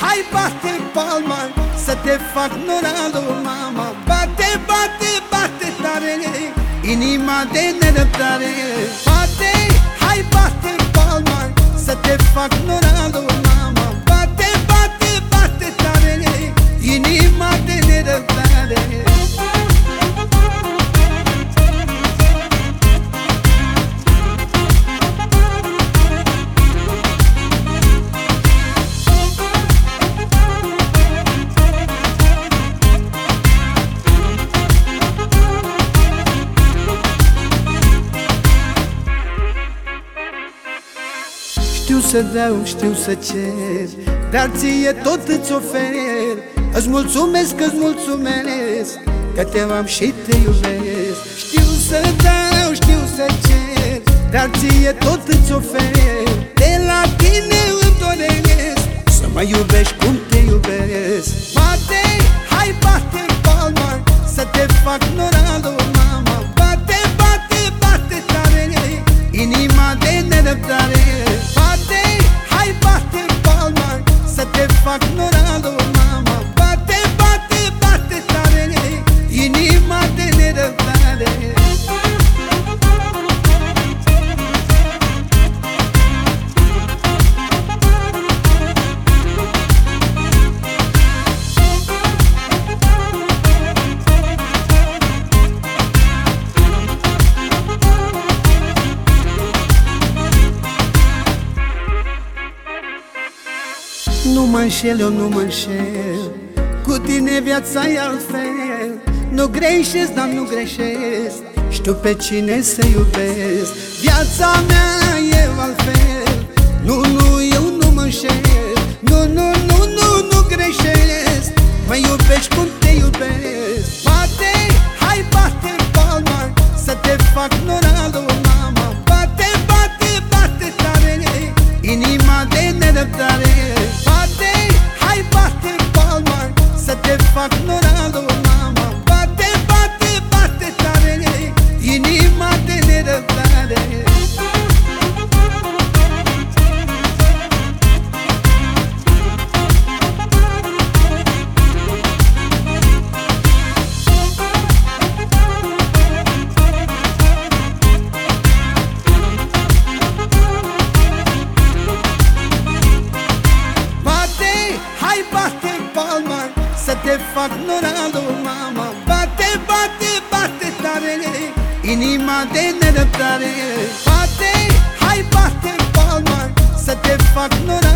hai bate palma, să te fac noralul, mama. Bate, bate, bate tare, inima de nerăbdare. Bate, hai bate palma, să te fac noralul, mama. Bate, bate, bate tare, inima de nerăbdare. Știu să dau, știu să cer, dar ție tot îți ofer. Îți mulțumesc, îți mulțumesc, că te am și te iubesc. Știu să dau, știu să cer, dar ție tot îți ofer. De la tine îmi doresc să mă iubești cum te iubesc. Bate, hai bate palma, să te fac noralul, mama. Bate, bate, bate tare, inima de nerăbdare. Bate, hai bate palma, să te fac noralul, mama. Bate, bate, bate tare, inima de nerăbdare. Nu mă înșel, eu nu mă înșel, cu tine viața-i altfel. Nu greșesc, dar nu greșesc, știu pe cine să iubesc. Viața mea e altfel, nu, nu, eu nu mă înșel. Nu, nu, nu, nu, nu greșesc, mă iubești cum te iubesc. Bate, hai bate palma, să te fac noralul, mama. Bate, bate, bate tare, inima de nerăbdare. Bate, hai bate palma, să te fac noralul, mama. Bate, bate, bate tare, inima de nerăbdare. Să te fac noralul, mama. Bate, bate, bate tare, inima de nerăbdare. Bate, hai bate palma, să te fac noralul.